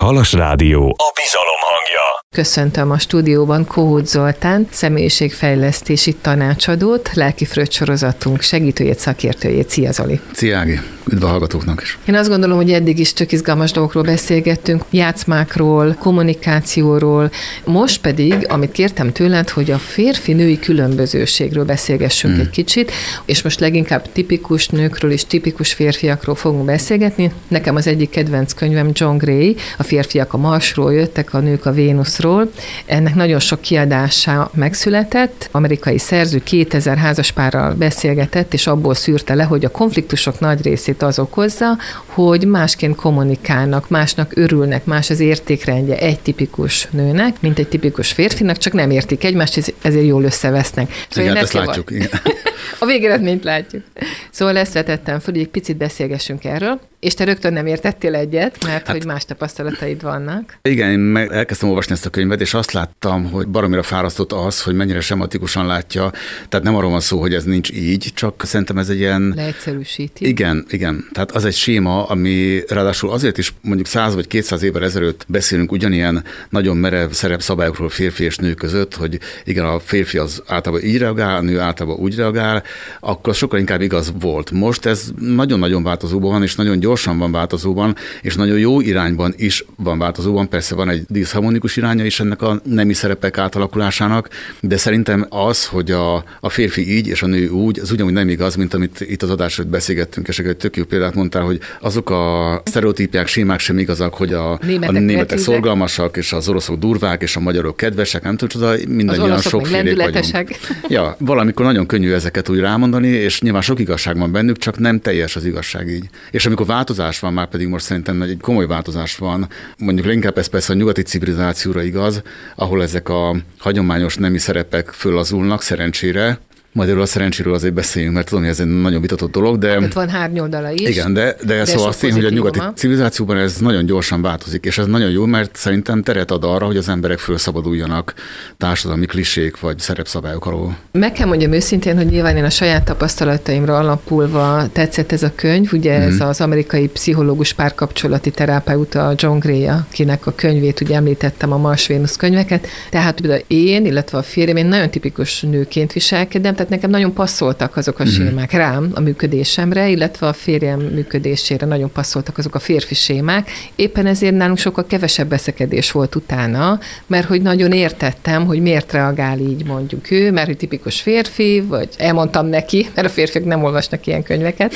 Halas Rádió, a bizalom hangja. Köszöntöm a stúdióban Kohut Zoltán, személyiségfejlesztési tanácsadót, lelkifröccs sorozatunk segítőjét, szakértőjét. Szia, Zoli! Szia, Ági! Üdv a hallgatóknak is! Én azt gondolom, hogy eddig is tök izgalmas dolgokról beszélgettünk, játszmákról, kommunikációról, most pedig, amit kértem tőled, hogy a férfi-női különbözőségről beszélgessünk egy kicsit, és most leginkább tipikus nőkről és tipikus férfiakról fogunk beszélgetni. Nekem az egyik kedvenc könyvem John Gray, a férfiak a Marsról jöttek, a nők a Vénuszról. Ennek nagyon sok kiadása megszületett. Amerikai szerző 2000 házaspárral beszélgetett, és abból szűrte le, hogy a konfliktusok nagy részét az okozza, hogy másként kommunikálnak, másnak örülnek, más az értékrendje egy tipikus nőnek, mint egy tipikus férfinak, csak nem értik egymást, ezért jól összevesznek. Szóval igen, ezt látjuk. Igen. A végeredményt látjuk. Szóval ezt vetettem föl, hogy egy picit beszélgessünk erről, és te rögtön nem értettél egyet, mert hogy más tapasztalataid vannak. Igen, én elkezdtem olvasni ezt a könyvet, és azt láttam, hogy baromira fárasztott az, hogy mennyire sematikusan látja. Tehát nem arról van szó, hogy ez nincs így, csak szerintem ez egy ilyen... Leegyszerűsíti. Igen. Tehát az egy séma, ami ráadásul azért is mondjuk 100 vagy 200 évvel ezelőtt beszélünk ugyanilyen nagyon merev szerepszabályokról férfi és nő között, hogy igen, a férfi az általában így reagál, a nő általában úgy reagál, akkor sokkal inkább igaz volt. Most ez nagyon-nagyon változóban van, és nagyon gyorsan van változóban, és nagyon jó irányban is van változóban. Persze van egy diszharmonikus iránya is ennek a nemi szerepek átalakulásának, de szerintem az, hogy a férfi így és a nő úgy, az ugyanúgy nem igaz, mint amit itt az adásról beszélgettünk, és egy tök jó példát mondtál, hogy azok a sztereotípiák, sémák sem igazak, hogy a németek szorgalmasak, és az oroszok durvák, és a magyarok kedvesek, nem tudom, mindannyian sokfélék vagyunk. Ja, valamikor nagyon könnyű ezeket úgy rámondani, és nyilván sok igazság van bennük, csak nem teljes az igazság így. És amikor változás van, már pedig most szerintem egy komoly változás van, mondjuk leginkább ez persze a nyugati civilizációra igaz, ahol ezek a hagyományos nemi szerepek föllazulnak, szerencsére. Majd erről a szerencséről azért beszéljünk, mert tudom, hogy ez egy nagyon vitatott dolog, de... Ott van hárnyoldala is. Igen, de szóval azt én, hogy a nyugati civilizációban ez nagyon gyorsan változik, és ez nagyon jó, mert szerintem teret ad arra, hogy az emberek felszabaduljanak társadalmi klisék vagy szerepszabályok alól. Meg kell mondjam őszintén, hogy nyilván én a saját tapasztalataimra alapulva tetszett ez a könyv, ugye ez az amerikai pszichológus párkapcsolati terápeuta John Gray, akinek a könyvét ugye említettem, a Mars-Vénusz könyveket. Tehát például én, illetve a férjem, én nagyon tipikus nőként viselkedem, tehát nekem nagyon passzoltak azok a sémák rám, a működésemre, illetve a férjem működésére nagyon passzoltak azok a férfi sémák. Éppen ezért nálunk sokkal kevesebb veszekedés volt utána, mert hogy nagyon értettem, hogy miért reagál így mondjuk ő, mert hogy tipikus férfi, vagy elmondtam neki, mert a férfiak nem olvasnak ilyen könyveket,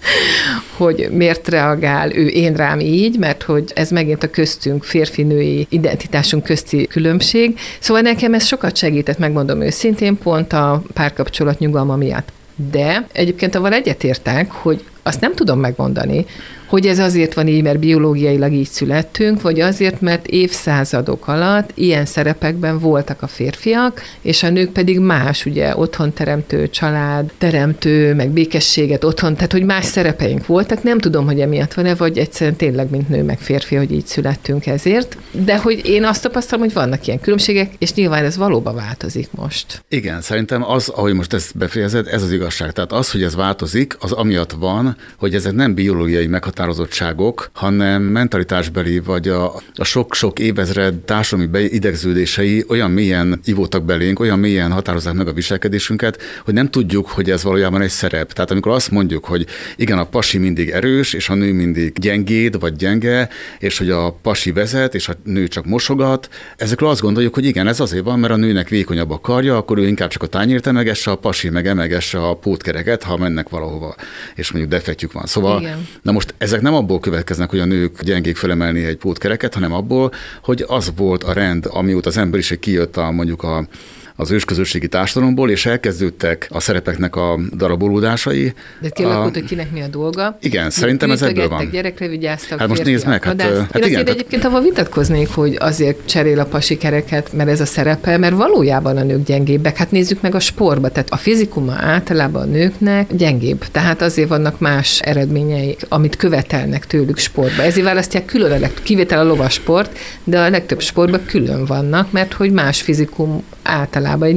hogy miért reagál ő én rám így, mert hogy ez megint a köztünk férfi-női identitásunk közti különbség. Szóval nekem ez sokat segített, megmondom őszintén, pont a párkapcsolat nyugalma miatt. De egyébként avval egyetértek, hogy azt nem tudom megmondani, hogy ez azért van így, mert biológiailag így születtünk, vagy azért, mert évszázadok alatt ilyen szerepekben voltak a férfiak, és a nők pedig más, ugye otthonteremtő, családteremtő, meg békességet otthon, tehát hogy más szerepeink voltak. Nem tudom, hogy emiatt van-e, vagy egyszerűen tényleg, mint nő, meg férfi, hogy így születtünk ezért. De hogy én azt tapasztalom, hogy vannak ilyen különbségek, és nyilván ez valóban változik most. Igen, szerintem az, ahogy most ezt befejezed, ez az igazság. Tehát az, hogy ez változik, az amiatt van, hogy ezek nem biológiai meghatározottságok, hanem mentalitásbeli, vagy a sok-sok évezred társadalmi beidegződései olyan mélyen ivódtak belénk, olyan mélyen határozzák meg a viselkedésünket, hogy nem tudjuk, hogy ez valójában egy szerep. Tehát amikor azt mondjuk, hogy igen, a pasi mindig erős, és a nő mindig gyengéd, vagy gyenge, és hogy a pasi vezet, és a nő csak mosogat, ezekről azt gondoljuk, hogy igen, ez azért van, mert a nőnek vékonyabb a karja, akkor ő inkább csak a tányért emegesse, a pasi meg emegesse a pótkereket, ha mennek valahova, és mondjuk defektjük van. Szóval, igen. Na most ezek nem abból következnek, hogy a nők gyengék felemelni egy pótkereket, hanem abból, hogy az volt a rend, amióta az emberiség kijött az ősközösségi társadalomból, és elkezdődtek a szerepeknek a darabolódásai. De kialakult, hogy kinek mi a dolga. Igen, szerintem ez ebből van. Gyerekre vigyáztak, hát most nézd meg. Én azért egyébként avval vitatkoznék, hogy azért cserél a pasi kereket, mert ez a szerepe, mert valójában a nők gyengébbek. Hát nézzük meg a sportba, tehát a fizikuma általában a nőknek gyengébb. Tehát azért vannak más eredményeik, amit követelnek tőlük sportba. Ezért választják külön, kivétel a lovasport, de a legtöbb sportban külön vannak, mert hogy más fizikum általában egy nő.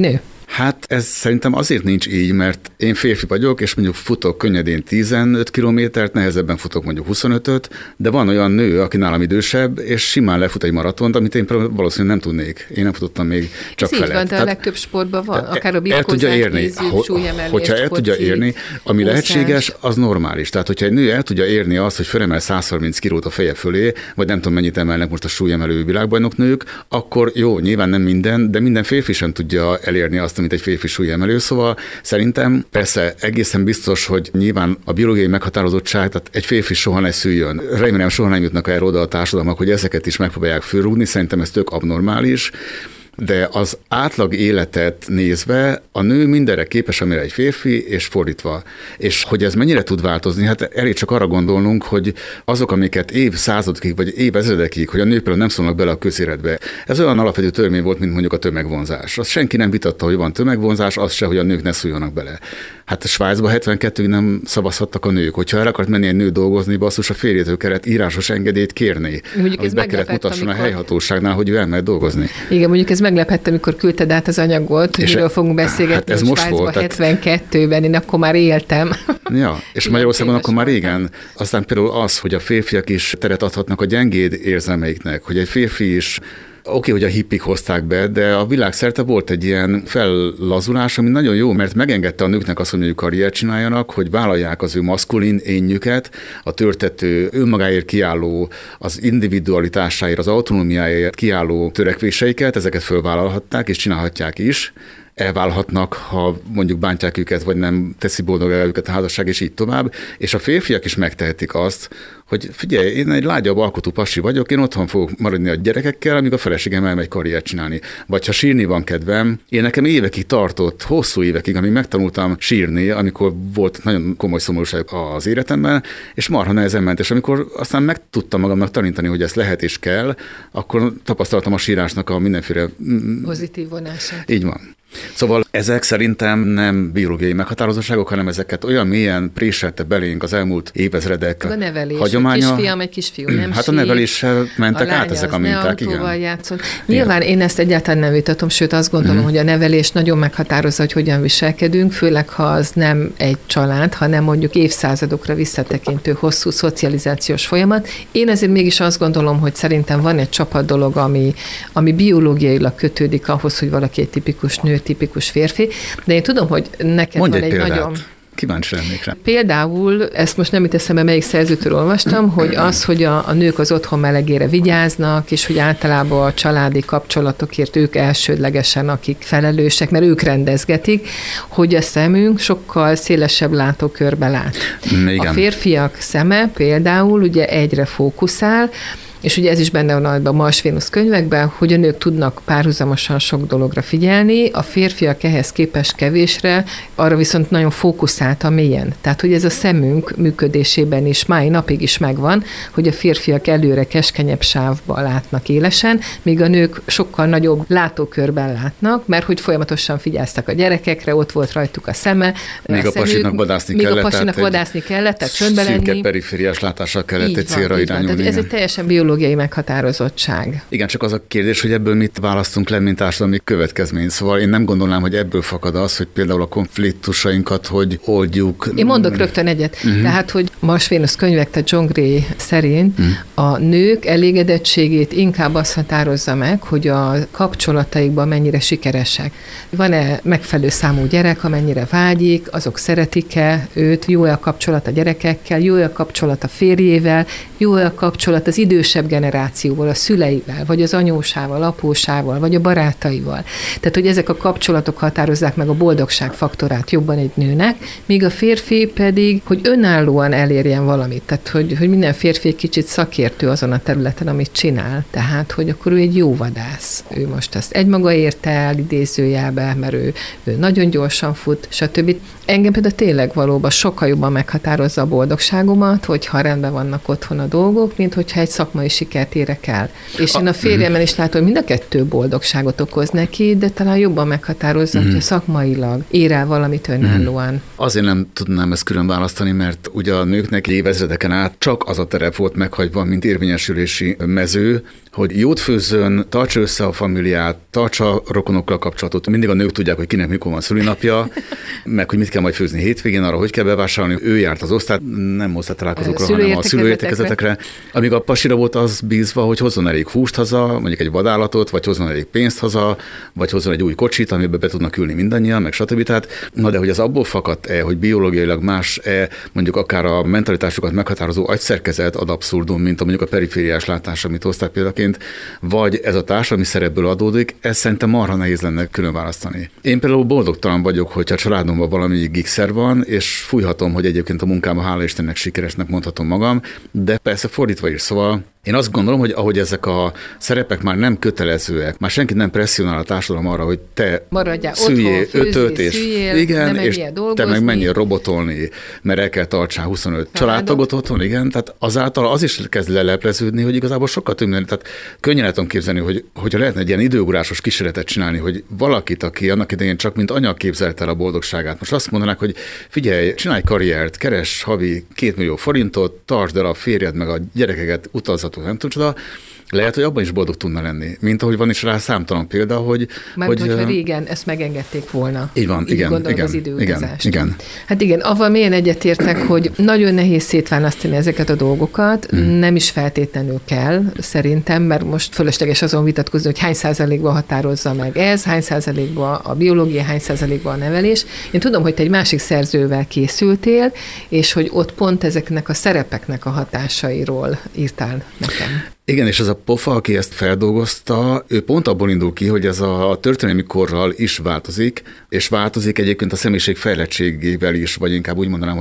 Hát ez szerintem azért nincs így, mert én férfi vagyok, és mondjuk futok könnyedén 15 kilométert, nehezebben futok mondjuk 25-öt, de van olyan nő, aki nálam idősebb, és simán lefut egy maratont, amit én valószínűleg nem tudnék. Én nem futottam még csak felett. Így van, de a legtöbb sportban van, akár a birkózás, súlyemelés, hogyha el tudja érni, ami lehetséges, az normális. Tehát, hogyha egy nő el tudja érni azt, hogy felemel 130 kilót a feje fölé, vagy nem tudom mennyit emelnek most a súlyemelő világbajnok nők, akkor jó, nyilván nem minden, de minden férfi sem tudja elérni azt, amit egy férfi súlyemelő. Szóval szerintem persze egészen biztos, hogy nyilván a biológiai meghatározottság, tehát egy férfi soha ne szüljön. Remélem soha nem jutnak erre oda a társadalmak, hogy ezeket is megpróbálják fölrúgni, szerintem ez tök abnormális. De az átlag életet nézve a nő mindenre képes, amire egy férfi, és fordítva. És hogy ez mennyire tud változni, hát elég csak arra gondolnunk, hogy azok, amiket évszázadokig vagy évezredekig, hogy a nők például nem szólnak bele a közéletbe. Ez olyan alapvető törvény volt, mint mondjuk a tömegvonzás. Azt senki nem vitatta, hogy van tömegvonzás, az se, hogy a nők ne szóljanak bele. Hát Svájcban 72-ig nem szavazhattak a nők. Hogyha el akart menni egy nő dolgozni, basszus, a férjétől kellett írásos engedélyt kérni. Amit be kellett mutasson a helyhatóságnál, hogy ő elmehet dolgozni. Igen, mondjuk ez meglepett, amikor küldted át az anyagot, hogy miről fogunk beszélgetni. Hát ez most volt. 72-ben, én akkor már éltem. Ja, és Magyarországon akkor már régen. Aztán például az, hogy a férfiak is teret adhatnak a gyengéd érzelmeiknek, hogy egy férfi is oké, hogy a hippik hozták be, de a világszerte volt egy ilyen fellazulás, ami nagyon jó, mert megengedte a nőknek azt, hogy mondjuk karriert csináljanak, hogy vállalják az ő maszkulin énjüket, a törtető, önmagáért kiálló, az individualitásáért, az autonómiáért kiálló törekvéseiket, ezeket fölvállalhatták és csinálhatják is. Elválhatnak, ha mondjuk bántják őket, vagy nem teszi boldog el őket a házasság, és így tovább. És a férfiak is megtehetik azt, hogy figyelj, én egy lágyabb alkotú pasi vagyok, én otthon fogok maradni a gyerekekkel, amíg a feleségem elmegy karriert csinálni. Vagy ha sírni van kedvem, én nekem évekig tartott, hosszú évekig, amíg megtanultam sírni, amikor volt nagyon komoly szomorúság az életemben, és marha nehezen ment, és amikor aztán meg tudtam magamnak tanítani, hogy ezt lehet és kell, akkor tapasztaltam a sírásnak a mindenféle pozitív vonását. Így van. Szóval ezek szerintem nem biológiai meghatározottságok, hanem ezeket olyan mélyen préselte belénk az elmúlt évezredek a nevelés, hagyománya. A kisfiam, egy kisfiú nem hát a neveléssel mentek át ezek a minták, igen. Játszott. Nyilván én ezt egyáltalán nem vitatom, sőt azt gondolom, hogy a nevelés nagyon meghatározza, hogy hogyan viselkedünk, főleg ha az nem egy család, hanem mondjuk évszázadokra visszatekintő hosszú szocializációs folyamat. Én ezért mégis azt gondolom, hogy szerintem van egy csapat dolog, ami biológiailag kötődik ahhoz, hogy valaki egy tipikus nő, tipikus férfi, de én tudom, hogy neked mondj van egy nagyon... Kíváncsi lennék rá. Például, ezt most nem teszem, mert melyik szerzőtől olvastam, hogy az, hogy a nők az otthon melegére vigyáznak, és hogy általában a családi kapcsolatokért ők elsődlegesen, akik felelősek, mert ők rendezgetik, hogy a szemünk sokkal szélesebb látókörbe lát. Igen. A férfiak szeme például ugye egyre fókuszál, és ugye ez is benne van a Mars-Vénusz könyvekben, hogy a nők tudnak párhuzamosan sok dologra figyelni, a férfiak ehhez képest kevésre, arra viszont nagyon fókuszáltan mélyen. Tehát, hogy ez a szemünk működésében is mai napig is megvan, hogy a férfiak előre keskenyebb sávba látnak élesen, míg a nők sokkal nagyobb látókörben látnak, mert hogy folyamatosan figyelztek a gyerekekre, ott volt rajtuk a szeme. Még a pasinak vadászni kellett, tehát csöndbe lenni. Szürke perifériás látással kellett egy célra irányulni. Ez egy teljesen biológiai meghatározottság. Igen, csak az a kérdés, hogy ebből mit választunk le, mint társadalmi következmény. Szóval én nem gondolnám, hogy ebből fakad az, hogy például a konfliktusainkat hogy oldjuk. Én mondok rögtön egyet. Tehát, hogy Mars-Vénusz könyvek, tehát John Gray szerint a nők elégedettségét inkább azt határozza meg, hogy a kapcsolataikban mennyire sikeresek. Van-e megfelelő számú gyerek, amennyire vágyik, azok szeretik-e őt, jó-e a kapcsolat a gyerekekkel, jó-e a kapcsolat a férjével, jó-e a kapcsolat az idősebb generációval, a szüleivel, vagy az anyósával, apósával, vagy a barátaival. Tehát, hogy ezek a kapcsolatok határozzák meg a boldogság faktorát jobban egy nőnek, míg a férfi pedig, hogy önállóan elérjen valamit. Tehát, hogy minden férfi egy kicsit szakértő azon a területen, amit csinál. Tehát, hogy akkor ő egy jó vadász. Ő most ezt egymaga érte el idézőjelbe, mert ő nagyon gyorsan fut, stb. Engem például tényleg valóban sokkal jobban meghatározza a boldogságomat, hogyha rendben vannak otthon a dolgok, mint hogyha egy szakmai sikert érek el. És én a férjemmel is látom, hogy mind a kettő boldogságot okoz neki, de talán jobban meghatározza, hogyha szakmailag ér el valamit önállóan. Azért nem tudnám ezt külön választani, mert ugye a nőknek évezredeken át csak az a terep volt meghagyva, mint érvényesülési mező, hogy jót főzzön, tartsa össze a familiát, tartsa a rokonokkal kapcsolatot. Mindig a nők tudják, hogy kinek mikor van szülinapja, meg hogy mit kell majd főzni hétvégén, arra hogy kell bevásárolni. Ő járt az osztály, nem osztálytalálkozókra, hanem a szülőértekezetekre. Amíg a pasira volt az bízva, hogy hozzon elég húst haza, mondjuk egy vadállatot, vagy hozzon elég pénzt haza, vagy hozzon egy új kocsit, amiben be tudnak ülni mindannyian, meg stb. Tehát, na de hogy az abból fakadt-e, hogy biológiailag más-e, mondjuk akár a mentalitásukat meghatározó agyszerkezet ad abszurdum, mint a mondjuk a perifériás látás, amit hozták példaként, vagy ez a társadalmi szerepből adódik, ez szerintem marha nehéz lenne külön választani. Én például boldogtalan vagyok, hogyha a családomban valami gigszer van, és fújhatom, hogy egyébként a munkában hála Istennek sikeresnek mondhatom magam, de persze fordítva is, szóval én azt gondolom, hogy ahogy ezek a szerepek már nem kötelezőek, már senkit nem presszionál a társadalom arra, hogy te szüljél 5-öt, és igen, és te meg menjél robotolni, mert el kell tartsál 25 családtagot otthon, igen, tehát azáltal az is kezd lelepleződni, hogy igazából sokkal több minden, tehát könnyen el tudom képzelni, hogyha lehetne egy ilyen időugrásos kísérletet csinálni, hogy valakit, aki annak idején csak mint anya képzelte el a boldogságát, most azt mondanák, hogy figyelj, csinálj karriert, keres havi 2 millió forintot, tartsd el a férjed meg a gyerekeket, utazzatok, nem tudod, lehet, hogy abban is boldog tudna lenni, mint ahogy van is rá számtalan példa, hogy... hogyha régen ezt megengedték volna. Így van, igen. Az időutazást. Igen. Hát igen, avval mélyen egyetértek, hogy nagyon nehéz szétválasztani ezeket a dolgokat, nem is feltétlenül kell, szerintem, mert most fölösleges azon vitatkozni, hogy hány százalékban határozza meg ez, hány százalékban a biológia, hány százalékban a nevelés. Én tudom, hogy te egy másik szerzővel készültél, és hogy ott pont ezeknek a szerepeknek a hatásairól írtál nekem. Igen, és ez a pofa, aki ezt feldolgozta, ő pont abból indul ki, hogy ez a történelmi korral is változik, és változik egyébként a személyiség fejlettségével is, vagy inkább úgy mondanám,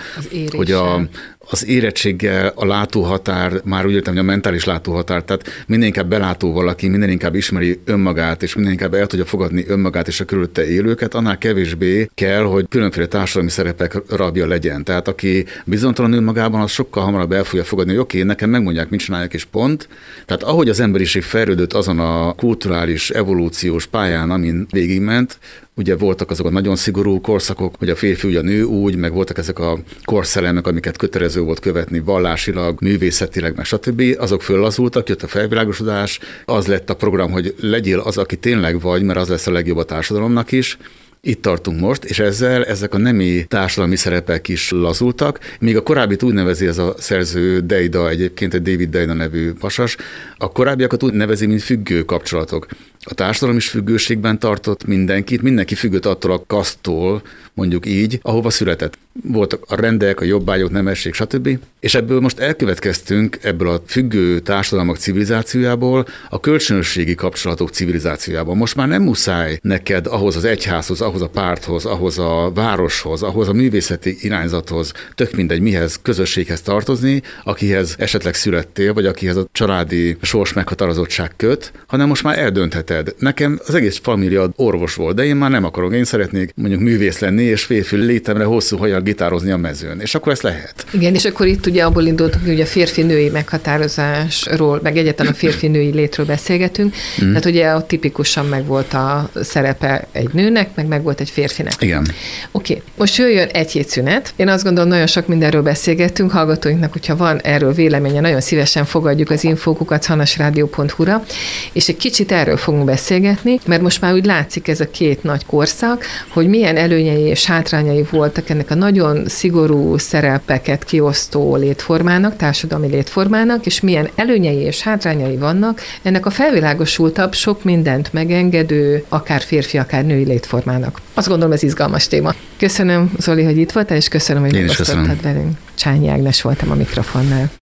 hogy az érettséggel a látóhatár, már úgy értem, hogy a mentális látóhatár, tehát minél inkább belátó valaki, minél inkább ismeri önmagát, és minél inkább el tudja fogadni önmagát és a körülötte élőket, annál kevésbé kell, hogy különféle társadalmi szerepek rabja legyen. Tehát aki bizonytalan önmagában, az sokkal hamarabb el fogja fogadni, hogy oké, nekem megmondják, mit csináljak, és pont. Tehát ahogy az emberiség fejlődött azon a kulturális, evolúciós pályán, amin végigment, ugye voltak azok a nagyon szigorú korszakok, hogy a férfi ugye a nő úgy, meg voltak ezek a korszelemek, amiket kötelező volt követni vallásilag, művészetileg, meg stb. Azok föllazultak, jött a felvilágosodás, az lett a program, hogy legyél az, aki tényleg vagy, mert az lesz a legjobb a társadalomnak is. Itt tartunk most, és ezek a nemi társadalmi szerepek is lazultak, míg a korábbit úgy nevezi ez a szerző Deida, egyébként egy David Deida nevű pasas, a korábbiakat úgy nevezi, mint függő kapcsolatok. A társadalom is függőségben tartott mindenkit, mindenki függött attól a kaszttól, mondjuk így, ahova született. Voltak a rendek, a jobbágyok, nemesség, stb. És ebből most elkövetkeztünk, ebből a függő társadalmak civilizációjából, a kölcsönösségi kapcsolatok civilizációjából. Most már nem muszáj neked ahhoz az egyházhoz, ahhoz a párthoz, ahhoz a városhoz, ahhoz a művészeti irányzathoz, tök mindegy mihez, közösséghez tartozni, akihez esetleg születtél, vagy akihez a családi sors meghatározottság köt, hanem most már eldöntheted. Nekem az egész família orvos volt, de én már nem akarok, én szeretnék mondjuk művész lenni, és férfi létemre hosszú hajjal gitározni a mezőn, és akkor ezt lehet. Igen, és akkor itt ugye abból indultunk, hogy a férfi-női meghatározásról, meg egyáltalán a férfi-női létről beszélgetünk, tehát ugye ott tipikusan megvolt a szerepe egy nőnek, meg volt egy férfinek. Igen. Oké, most jöjjön egy hét szünet. Én azt gondolom, nagyon sok mindenről beszélgettünk, hallgatóinknak, hogyha van erről véleménye, nagyon szívesen fogadjuk az infókukat hanasradio.hu-ra, és egy kicsit erről fogunk beszélgetni, mert most már úgy látszik ez a két nagy korszak, hogy milyen előnyei és hátrányai voltak ennek a nagyon szigorú szerepeket kiosztó létformának, társadalmi létformának, és milyen előnyei és hátrányai vannak ennek a felvilágosultabb, sok mindent megengedő, akár férfi, akár női létformának. Azt gondolom, ez izgalmas téma. Köszönöm, Zoli, hogy itt voltál, és köszönöm, hogy megosztottad velünk. Csányi Ágnes voltam a mikrofonnál.